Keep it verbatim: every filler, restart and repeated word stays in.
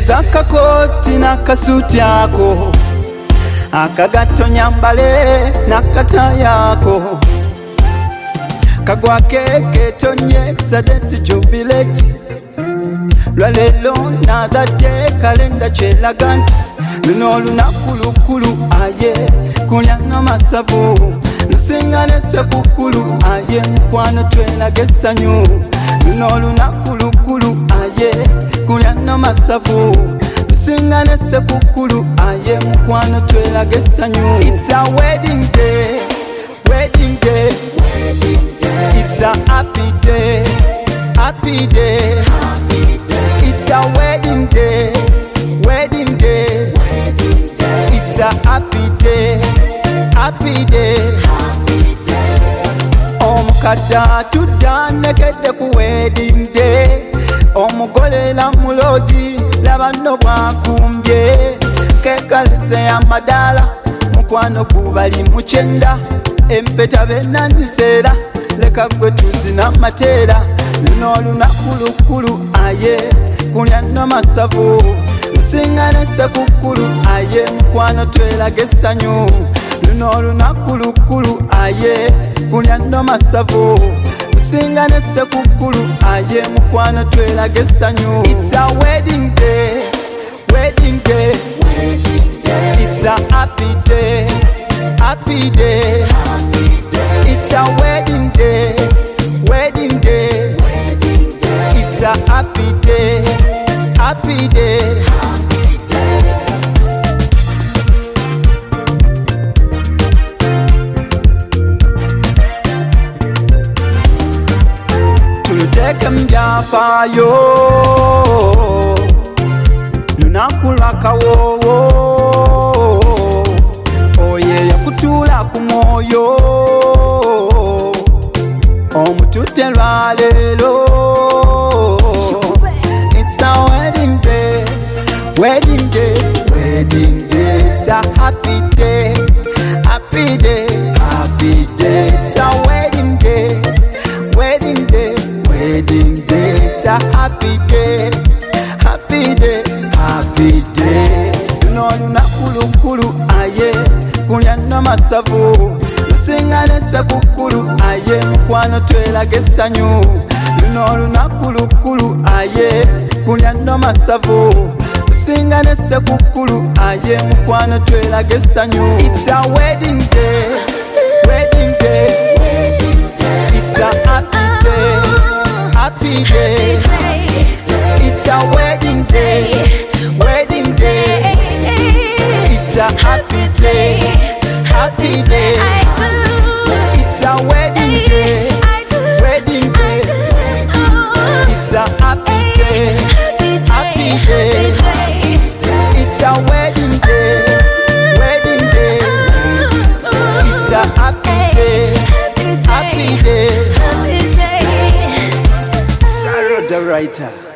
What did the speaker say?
Tegereza akakooti n'akasuuti ako, akagatto nyambale n'akatayi ako, kagwako ekeetonye zadde jubilate. Lwaleero another day kalenda kyelaga nti luno olunaku lukulu aye kulya n'amasavu, lusinga ne ssekukkulu aye mukwano tweraga essanyu. Luno olunaku lukulu aye kulya n'amasavu, lusinga ne ssekukkulu aye mukwano tweraga essanyu. It's a wedding day, wedding day, it's a happy day, happy day. It's a wedding day, wedding day, it's a happy day, happy day. Omukadde atudde anekedde ku wedding day, omugolera mulodi laba nno bwakumbye, kekalese amadaala mukwano gubali mukyenda, empeta benaniseera leka gwe tuzina mateera. Luno olunaku lukulu aye kulya n'amasavu, lusinga ne ssekukkulu aye mukwano tweraga essanyu. Luno olunaku lukulu aye kulya n'amasavu, lusinga ne ssekukkulu aye mukwano tweraga essanyu. It's a wedding day, wedding day, it's a happy day, happy day. It's a wedding day, wedding day, it's a happy day, happy day. Tuluteke mbyafaayo, lunaku lwakawoowo, oye yakutuula ku mwoyo, omututte lwaleero. It's a wedding day, wedding day, wedding day. It's a happy day, happy day, happy day. It's a wedding day, wedding day, wedding day. It's a happy day, happy day, happy day. Luno olunaku lukulu aye kulya n'amasavu, lusinga ne ssekukkulu aye mukwano tweraga essanyu. Luno olunaku lukulu aye kulya n'amasavu, lusinga ne ssekukkulu aye mukwano tweraga essanyu. It's a wedding day, wedding day, it's a happy day, happy day. It's a wedding day, wedding day, it's a happy day, happy day. It's a wedding day, wedding day, it's a happy day, happy day. It's a wedding day, wedding day, it's a happy day, happy day. Sarah the writer.